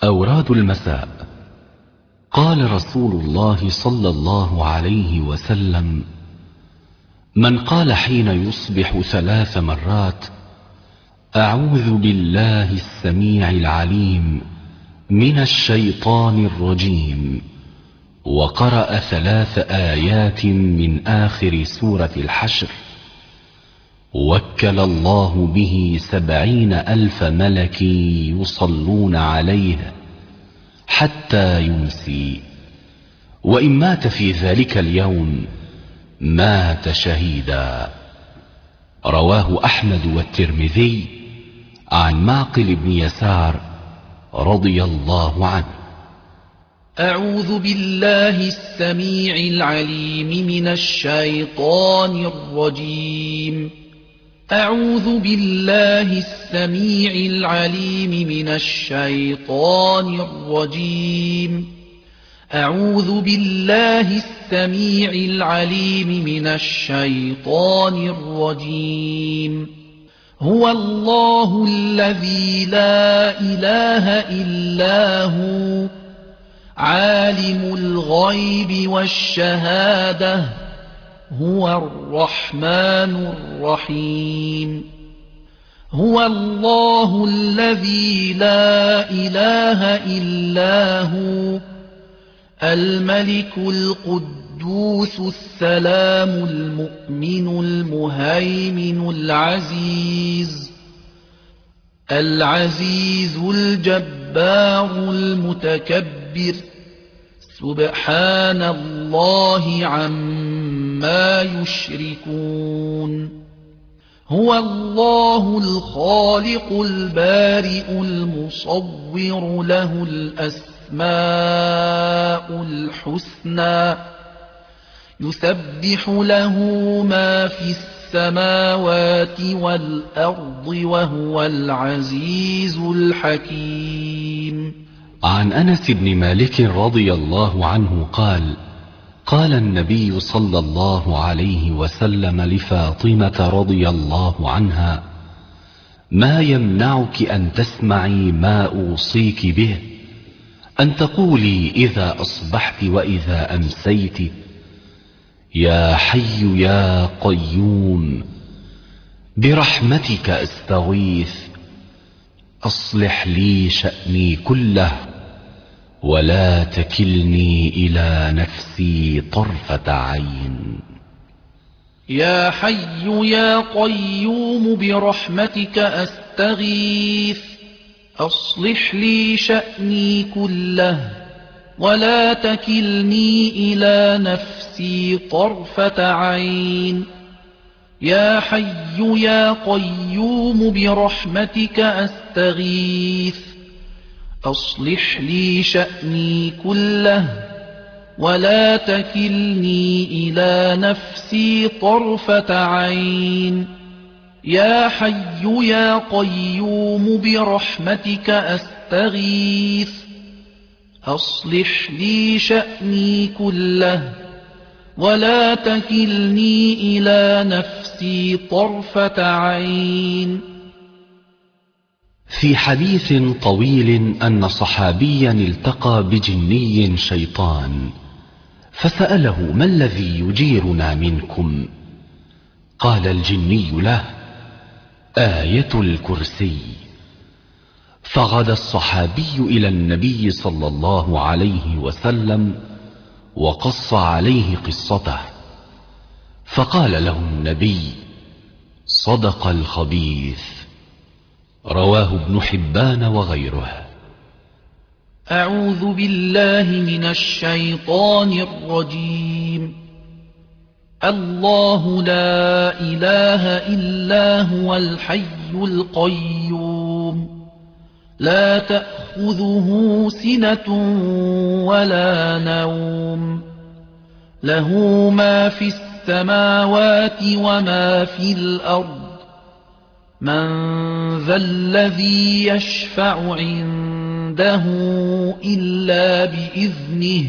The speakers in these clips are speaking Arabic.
أوراد المساء. قال رسول الله صلى الله عليه وسلم: من قال حين يصبح 3 مرات: أعوذ بالله السميع العليم من الشيطان الرجيم، وقرأ 3 آيات من آخر سورة الحشر، وكل الله به 70,000 ملك يصلون عليه حتى يمسي، وإن مات في ذلك اليوم مات شهيدا. رواه أحمد والترمذي عن معقل بن يسار رضي الله عنه. أعوذ بالله السميع العليم من الشيطان الرجيم. أعوذ بالله السميع العليم من الشيطان الرجيم. أعوذ بالله السميع العليم من الشيطان الرجيم. هو الله الذي لا إله إلا هو عالم الغيب والشهادة هو الرحمن الرحيم. هو الله الذي لا إله إلا هو الملك القدوس السلام المؤمن المهيمن العزيز الجبار المتكبر، سبحان الله عما يشركون. هو الله الخالق البارئ المصور، له الأسماء الحسنى، يسبح له ما في السماوات والأرض، وهو العزيز الحكيم. عن أنس بن مالك رضي الله عنه قال: قال النبي صلى الله عليه وسلم لفاطمة رضي الله عنها: ما يمنعك أن تسمعي ما أوصيك به، أن تقولي إذا أصبحت وإذا أمسيت: يا حي يا قيوم برحمتك أستغيث، أصلح لي شأني كله ولا تكلني إلى نفسي طرفة عين. يا حي يا قيوم برحمتك أستغيث، أصلح لي شأني كله ولا تكلني إلى نفسي طرفة عين. يا حي يا قيوم برحمتك أستغيث، أصلح لي شأني كله ولا تكلني إلى نفسي طرفة عين. يا حي يا قيوم برحمتك أستغيث، أصلح لي شأني كله ولا تكلني إلى نفسي طرفة عين. في حديث طويل أن صحابيا التقى بجني شيطان فسأله: ما الذي يجيرنا منكم؟ قال الجني له: آية الكرسي. فغدا الصحابي إلى النبي صلى الله عليه وسلم وقص عليه قصته، فقال له النبي: صدق الخبيث. رواه ابن حبان وغيره. أعوذ بالله من الشيطان الرجيم. الله لا إله إلا هو الحي القيوم، لا تأخذه سنة ولا نوم، له ما في السماوات وما في الأرض. من ذا الذي يشفع عنده إلا بإذنه،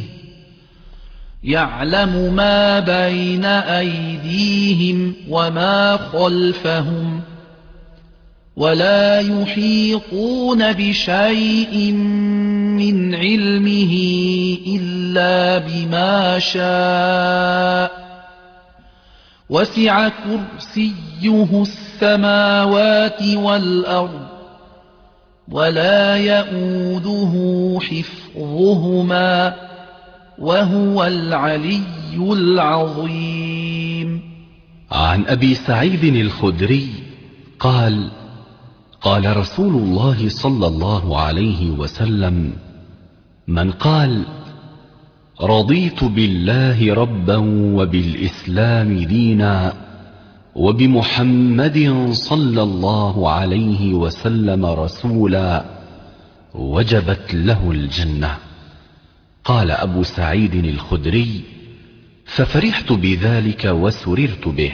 يعلم ما بين أيديهم وما خلفهم، ولا يحيطون بشيء علمه إلا بما شاء وسع كرسيه السماوات والأرض ولا يئوده حفظهما وهو العلي العظيم. عن أبي سعيد الخدري قال: قال رسول الله صلى الله عليه وسلم: من قال رضيت بالله ربا وبالإسلام دينا وبمحمد صلى الله عليه وسلم رسولا وجبت له الجنة. قال أبو سعيد الخدري: ففرحت بذلك وسررت به.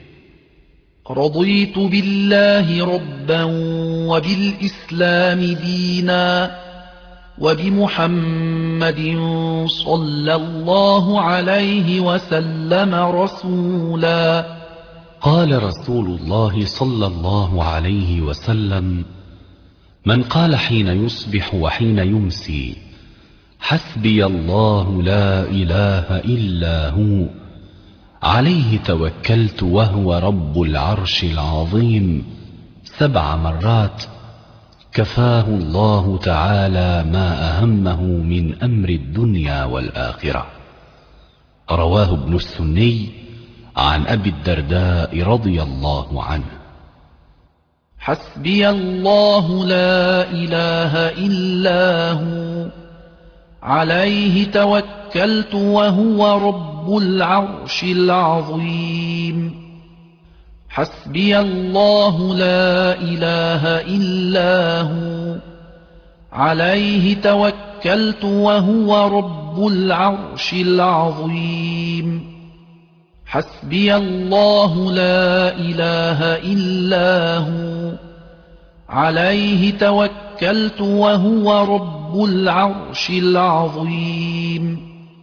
رضيت بالله ربا وبالإسلام دينا وبمحمد صلى الله عليه وسلم رسولا. قال رسول الله صلى الله عليه وسلم: من قال حين يصبح وحين يمسي حسبي الله لا إله إلا هو عليه توكلت وهو رب العرش العظيم 7 مرات كفاه الله تعالى ما أهمه من أمر الدنيا والآخرة. رواه ابن السني عن أبي الدرداء رضي الله عنه. حسبي الله لا إله إلا هو عليه توكلت وهو رب العرش العظيم. حسبي الله لا إله إلا هو عليه توكلت وهو رب العرش العظيم. حسبي الله لا إله إلا هو عليه توكلت وهو رب العرش العظيم.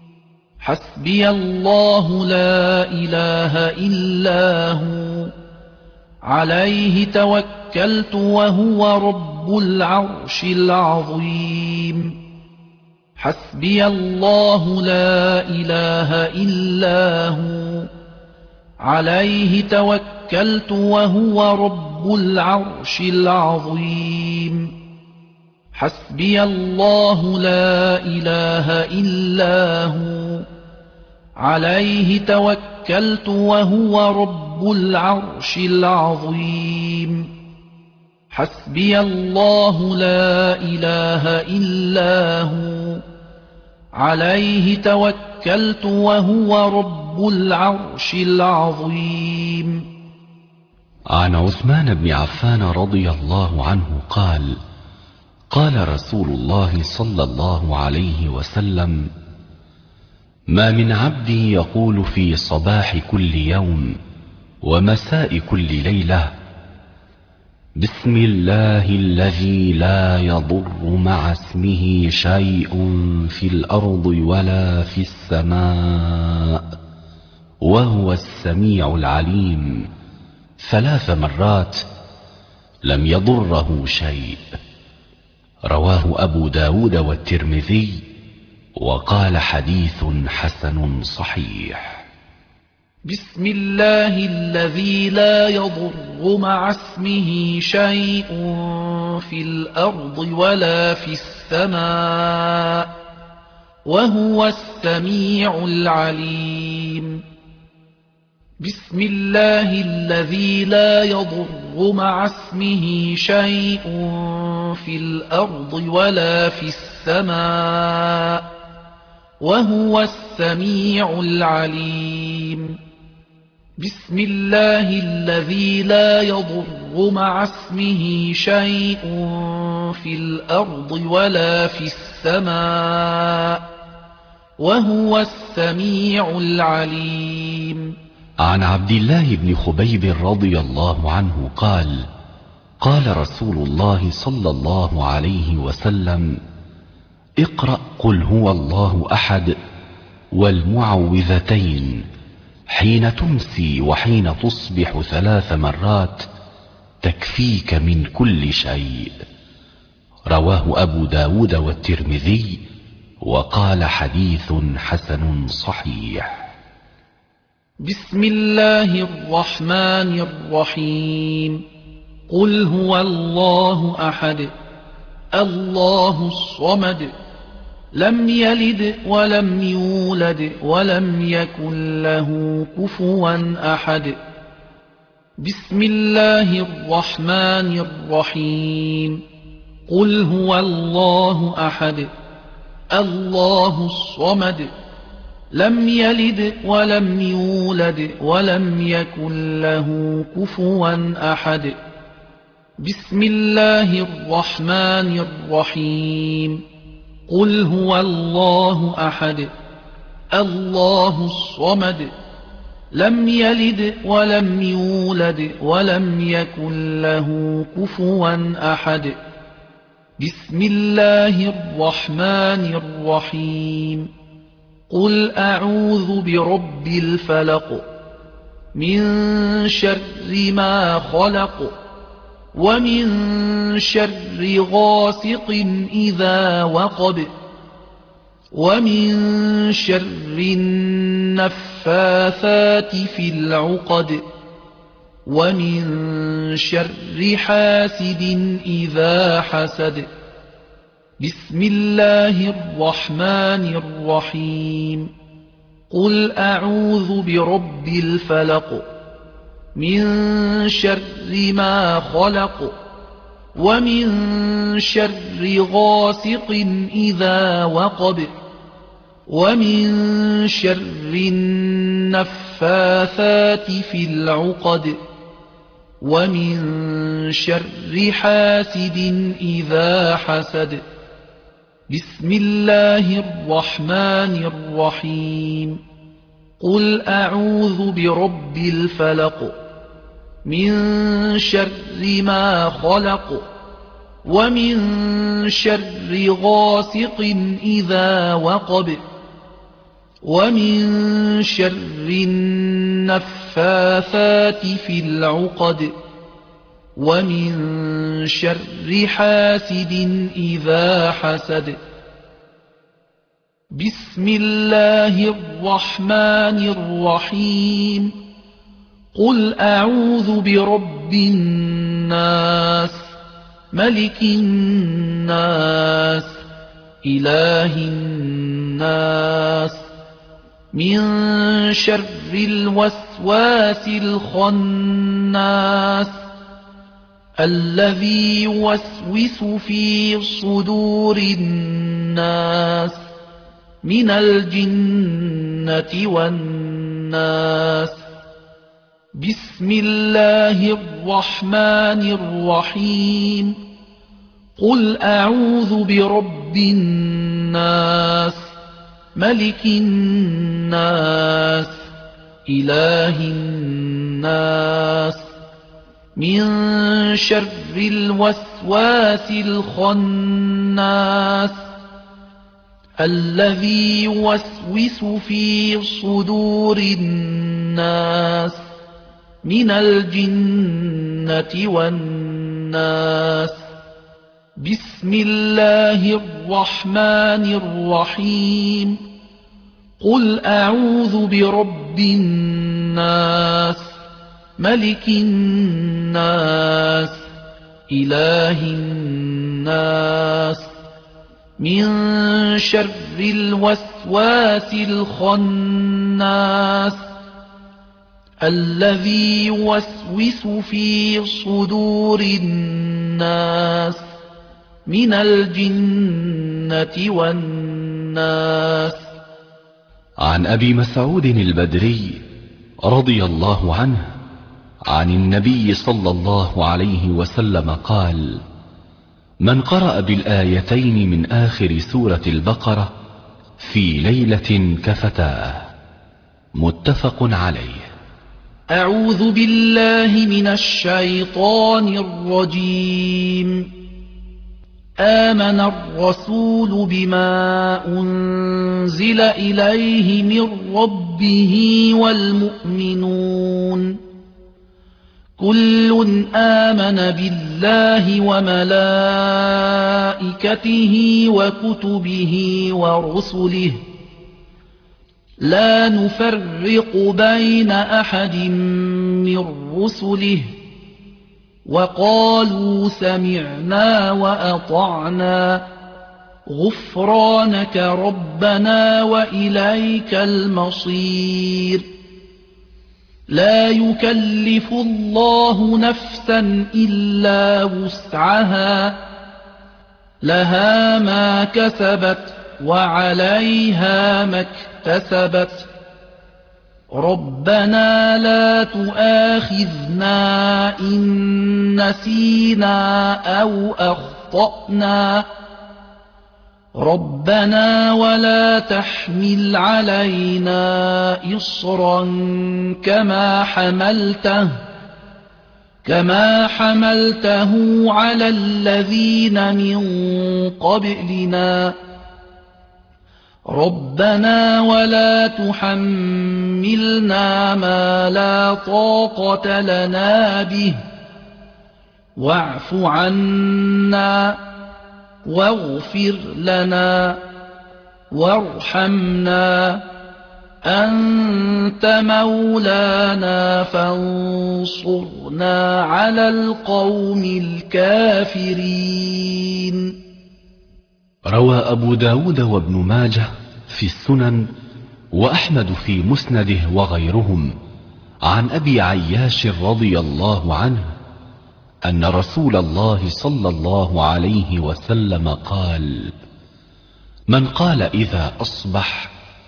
حسبي الله لا إله إلا هو عليه توكلت وهو رب العرش العظيم. حسبي الله لا إله إلا هو عليه توكلت وهو رب العرش العظيم. حسبي الله لا إله إلا هو عليه توكلت وهو رب العرش العظيم. حسبي الله لا إله إلا هو عليه توكلت وهو رب العرش العظيم. عن عثمان بن عفان رضي الله عنه قال: قال رسول الله صلى الله عليه وسلم: ما من عبد يقول في صباح كل يوم ومساء كل ليلة: بسم الله الذي لا يضر مع اسمه شيء في الأرض ولا في السماء وهو السميع العليم 3 مرات لم يضره شيء. رواه أبو داود والترمذي وقال حديث حسن صحيح. بسم الله الذي لا يضر مع اسمه شيء في الأرض ولا في السماء وهو السميع العليم. بسم الله الذي لا يضر مع اسمه شيء في الأرض ولا في السماء وهو السميع العليم. بسم الله الذي لا يضر مع اسمه شيء في الأرض ولا في السماء وهو السميع العليم. عن عبد الله بن خبيب رضي الله عنه قال: قال رسول الله صلى الله عليه وسلم: اقرأ قل هو الله أحد والمعوذتين حين تمسي وحين تصبح 3 مرات تكفيك من كل شيء. رواه أبو داود والترمذي وقال حديث حسن صحيح. بسم الله الرحمن الرحيم. قل هو الله أحد الله الصمد لم يلد ولم يولد ولم يكن له كفوا أحد. بسم الله الرحمن الرحيم. قل هو الله أحد الله الصمد لم يلد ولم يولد ولم يكن له كفوا أحد. بسم الله الرحمن الرحيم. قل هو الله أحد الله الصمد لم يلد ولم يولد ولم يكن له كفوا أحد. بسم الله الرحمن الرحيم. قل أعوذ برب الفلق من شر ما خلق ومن شر غاسق إذا وقب ومن شر النفاثات في العقد ومن شر حاسد إذا حسد. بسم الله الرحمن الرحيم. قل أعوذ برب الفلق من شر ما خلق ومن شر غاسق إذا وقب ومن شر النفاثات في العقد ومن شر حاسد إذا حسد. بسم الله الرحمن الرحيم. قل أعوذ برب الفلق من شر ما خلق ومن شر غاسق إذا وقب ومن شر النفاثات في العقد ومن شر حاسد إذا حسد. بسم الله الرحمن الرحيم. قل أعوذ برب الناس ملك الناس إله الناس من شر الوسواس الخناس الذي يوسوس في صدور الناس من الجنة والناس. بسم الله الرحمن الرحيم. قل أعوذ برب الناس ملك الناس إله الناس من شر الوسواس الخناس الذي يوسوس في صدور الناس من الجنة والناس. بسم الله الرحمن الرحيم. قل أعوذ برب الناس ملك الناس إله الناس من شر الوسواس الخناس الذي يوسوس في صدور الناس من الجنة والناس. عن أبي مسعود البدري رضي الله عنه عن النبي صلى الله عليه وسلم قال: من قرأ بالآيتين من آخر سورة البقرة في ليلة كفتاه. متفق عليه. أعوذ بالله من الشيطان الرجيم. آمن الرسول بما أنزل إليه من ربه والمؤمنون كل آمن بالله وملائكته وكتبه ورسله لا نفرق بين أحد من رسله وقالوا سمعنا وأطعنا غفرانك ربنا وإليك المصير لا يكلف الله نفسا إلا وسعها لها ما كسبت وعليها ما اكتسبت ربنا لا تؤاخذنا إن نسينا أو أخطأنا ربنا ولا تحمل علينا إصرا كما حملته على الذين من قبلنا ربنا ولا تحملنا ما لا طاقة لنا به واعف عنا واغفر لنا وارحمنا أنت مولانا فانصرنا على القوم الكافرين. روى أبو داود وابن ماجه في السنن وأحمد في مسنده وغيرهم عن أبي عياش رضي الله عنه أن رسول الله صلى الله عليه وسلم قال: من قال إذا أصبح: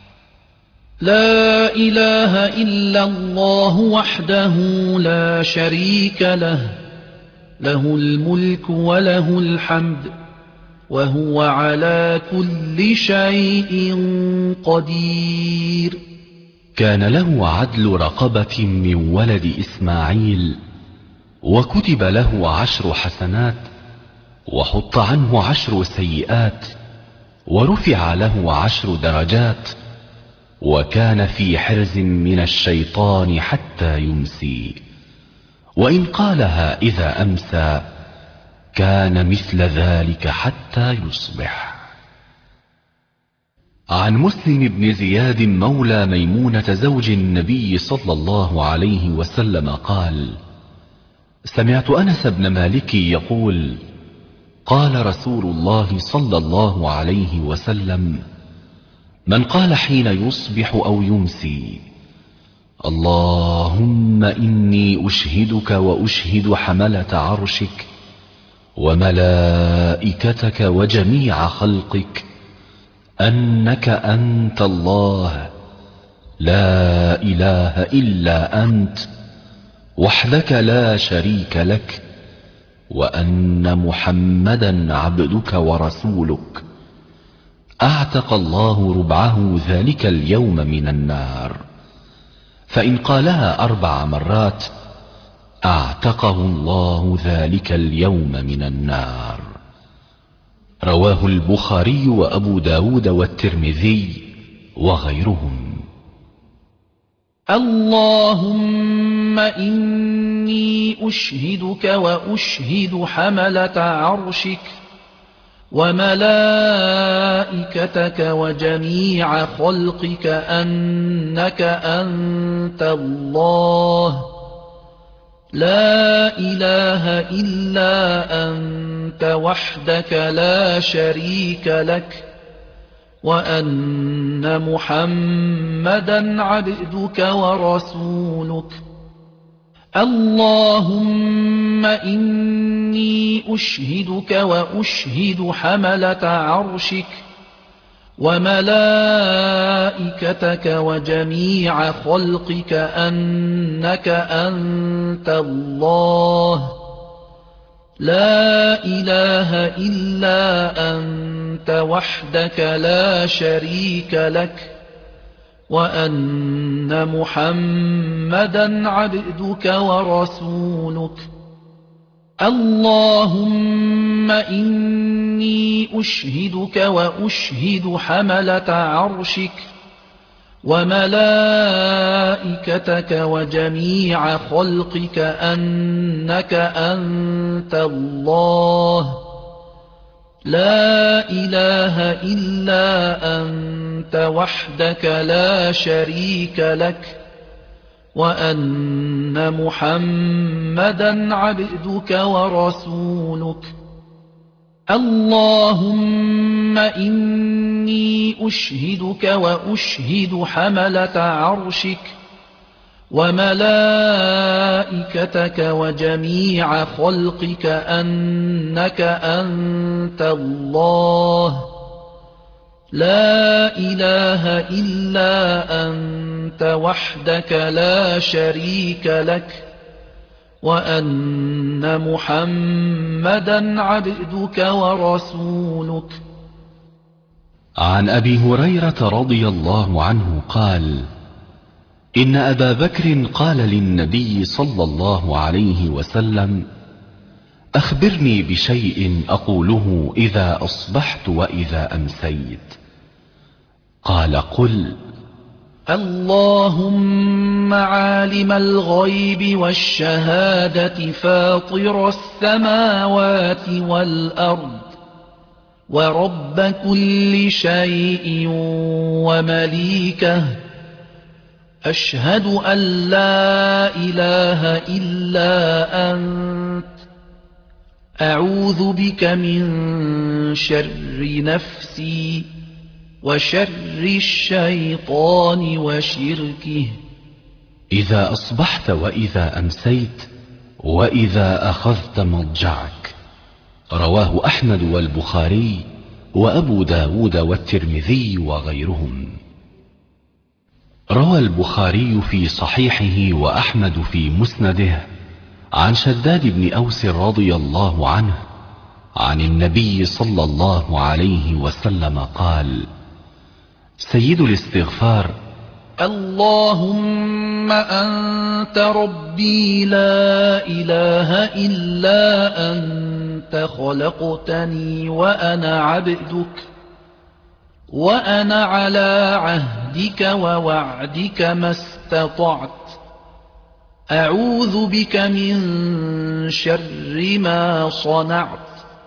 لا إله إلا الله وحده لا شريك له له الملك وله الحمد وهو على كل شيء قدير، كان له عدل رقبة من ولد إسماعيل، وكتب له 10 حسنات، وحط عنه 10 سيئات، ورفع له 10 درجات، وكان في حرز من الشيطان حتى يمسي، وإن قالها إذا أمسى كان مثل ذلك حتى يصبح. عن مسلم بن زياد مولى ميمونة زوج النبي صلى الله عليه وسلم قال: سمعت أنس بن مالك يقول: قال رسول الله صلى الله عليه وسلم: من قال حين يصبح أو يمسي: اللهم إني أشهدك وأشهد حملة عرشك وملائكتك وجميع خلقك أنك أنت الله لا إله إلا أنت وحدك لا شريك لك، وأن محمدا عبدك ورسولك، أعتق الله ربعه ذلك اليوم من النار. فإن قالها 4 مرات أعتقه الله ذلك اليوم من النار. رواه البخاري وأبو داود والترمذي وغيرهم. اللهم إني أشهدك وأشهد حملة عرشك وملائكتك وجميع خلقك أنك أنت الله لا إله إلا أنت وحدك لا شريك لك، وأن محمدا عبدك ورسولك. اللهم إني أشهدك وأشهد حملة عرشك وملائكتك وجميع خلقك أنك أنت الله لا إله إلا أنت وحدك لا شريك لك، وأن محمدا عبدك ورسولك. اللهم إني أشهدك وأشهد حملة عرشك وملائكتك وجميع خلقك أنك أنت الله لا إله إلا أنت وحدك لا شريك لك وأن محمدا عبدك ورسولك اللهم إني أشهدك وأشهد حملة عرشك وملائكتك وجميع خلقك أنك أنت الله لا إله إلا أنت وحدك لا شريك لك وأن محمدا عبدك ورسولك. عن أبي هريرة رضي الله عنه قال: إن أبا بكر قال للنبي صلى الله عليه وسلم: أخبرني بشيء أقوله إذا أصبحت وإذا أمسيت. قال: قل: اللهم عالم الغيب والشهادة فاطر السماوات والأرض ورب كل شيء ومليكه أشهد أن لا إله إلا أنت أعوذ بك من شر نفسي وشر الشيطان وشركه. إذا أصبحت وإذا أمسيت وإذا أخذت مضجعك. رواه أحمد والبخاري وأبو داود والترمذي وغيرهم. روى البخاري في صحيحه وأحمد في مسنده عن شداد بن أوس رضي الله عنه عن النبي صلى الله عليه وسلم قال: سيد الاستغفار: اللهم أنت ربي لا إله إلا أنت خلقتني وأنا عبدك وأنا على عهدك ووعدك ما استطعت أعوذ بك من شر ما صنعت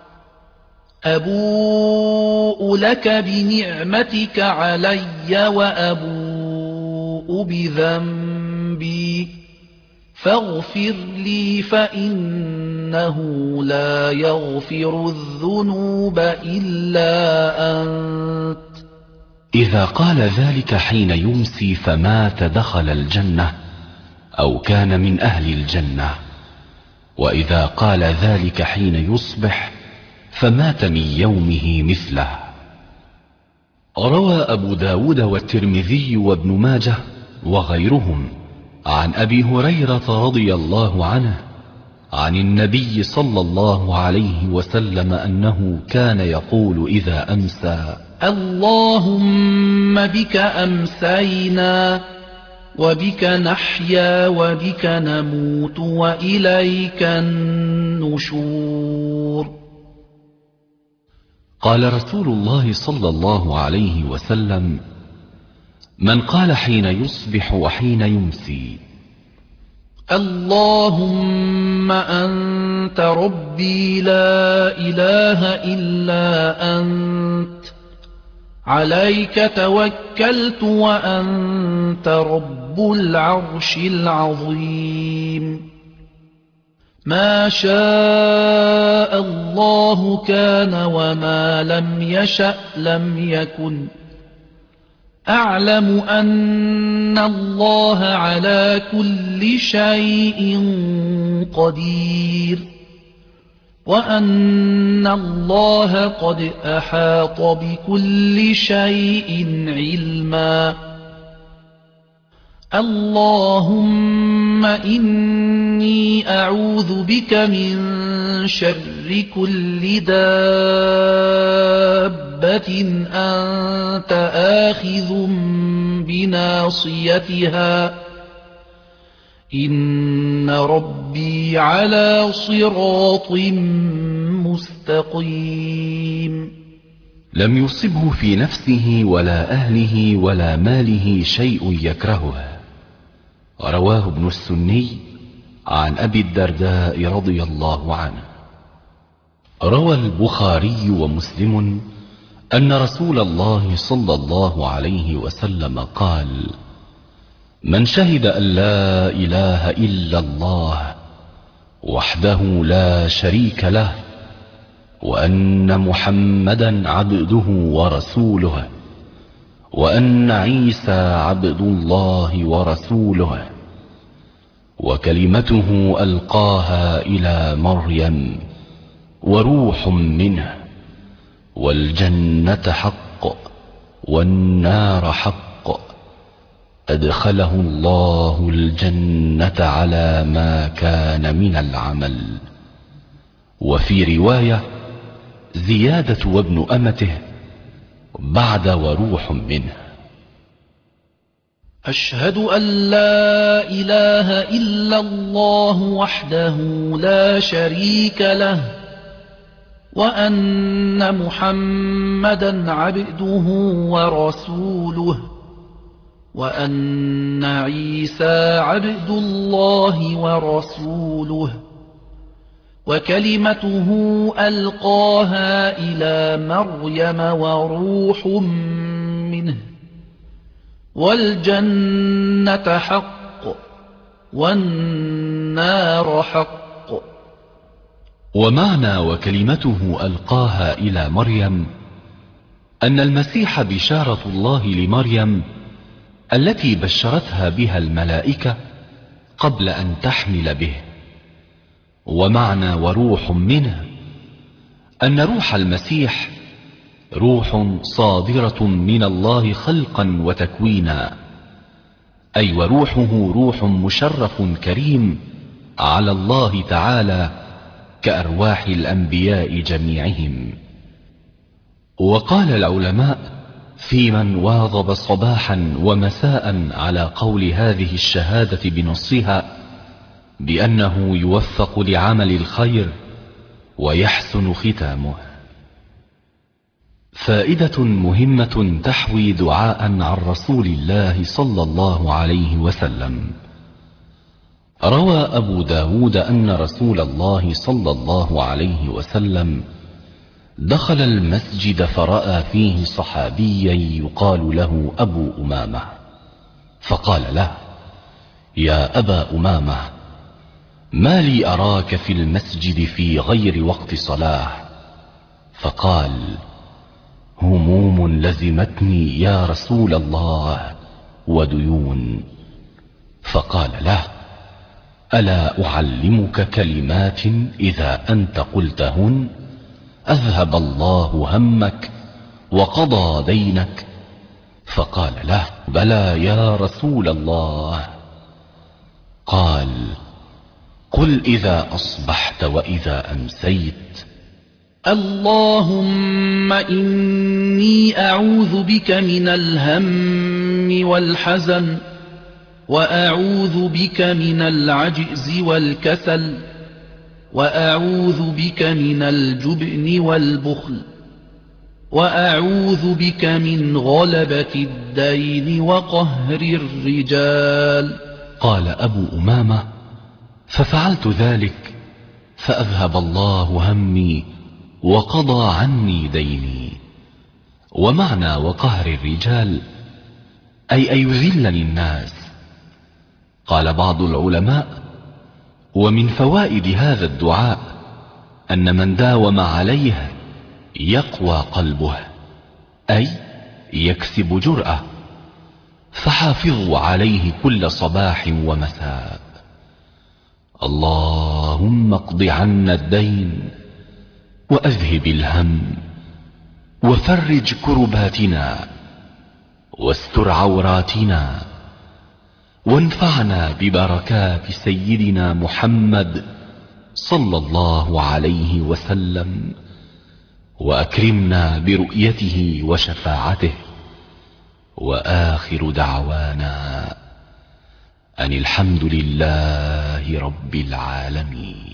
أبوء لك بنعمتك علي وأبوء بذنبي فاغفر لي فإنه لا يغفر الذنوب إلا أنت. إذا قال ذلك حين يمسي فمات دخل الجنة أو كان من أهل الجنة، وإذا قال ذلك حين يصبح فمات من يومه مثله. روى أبو داود والترمذي وابن ماجه وغيرهم عن أبي هريرة رضي الله عنه عن النبي صلى الله عليه وسلم أنه كان يقول إذا أمسى: اللهم بك أمسينا وبك نحيا وبك نموت وإليك النشور. قال رسول الله صلى الله عليه وسلم: من قال حين يصبح وحين يمسي: اللهم أنت ربي لا إله إلا أنت عليك توكلت وأنت رب العرش العظيم ما شاء الله كان وما لم يشأ لم يكن أعلم أن الله على كل شيء قدير وأن الله قد أحاط بكل شيء علما. اللهم إني أعوذ بك من شر كل دابة أنت آخذ بناصيتها إن ربي على صراط مستقيم. لم يصبه في نفسه ولا أهله ولا ماله شيء يكرهه. رواه ابن السني عن أبي الدرداء رضي الله عنه. روى البخاري ومسلم أن رسول الله صلى الله عليه وسلم قال: من شهد أن لا إله إلا الله وحده لا شريك له وأن محمدا عبده ورسوله وأن عيسى عبد الله ورسوله وكلمته ألقاها إلى مريم وروح منه والجنة حق والنار حق، أدخله الله الجنة على ما كان من العمل. وفي رواية زيادة وابن أمته بعد وروح منه. أشهد أن لا إله إلا الله وحده لا شريك له وأن محمدا عبده ورسوله وأن عيسى عبد الله ورسوله وكلمته ألقاها إلى مريم وروح منه والجنة حق والنار حق. ومعنى وكلمته ألقاها إلى مريم أن المسيح بشارة الله لمريم التي بشرتها بها الملائكة قبل أن تحمل به. ومعنى وروح منه أن روح المسيح روح صادرة من الله خلقا وتكوينا، أي وروحه روح مشرف كريم على الله تعالى كأرواح الأنبياء جميعهم. وقال العلماء في من واظب صباحا ومساء على قول هذه الشهادة بنصها بأنه يوفق لعمل الخير ويحسن ختامه. فائدة مهمة تحوي دعاء عن رسول الله صلى الله عليه وسلم. روى أبو داود أن رسول الله صلى الله عليه وسلم دخل المسجد فرأى فيه صحابيا يقال له أبو أمامة، فقال له: يا أبا أمامة، ما لي أراك في المسجد في غير وقت صلاة؟ فقال: هموم لزمتني يا رسول الله وديون. فقال له: ألا أعلمك كلمات إذا أنت قلتهن أذهب الله همك وقضى دينك؟ فقال له: بلى يا رسول الله. قال: قل إذا أصبحت وإذا أمسيت: اللهم إني أعوذ بك من الهم والحزن وأعوذ بك من العجز والكسل وأعوذ بك من الجبن والبخل وأعوذ بك من غلبة الدين وقهر الرجال. قال أبو أمامة: ففعلت ذلك فأذهب الله همي وقضى عني ديني. ومعنى وقهر الرجال أي أن يذلني الناس. قال بعض العلماء: ومن فوائد هذا الدعاء أن من داوم عليه يقوى قلبه، أي يكسب جرأة، فحافظوا عليه كل صباح ومساء. اللهم اقض عنا الدين وأذهب الهم وفرج كرباتنا واستر عوراتنا وانفعنا ببركات سيدنا محمد صلى الله عليه وسلم وأكرمنا برؤيته وشفاعته. وآخر دعوانا أن الحمد لله رب العالمين.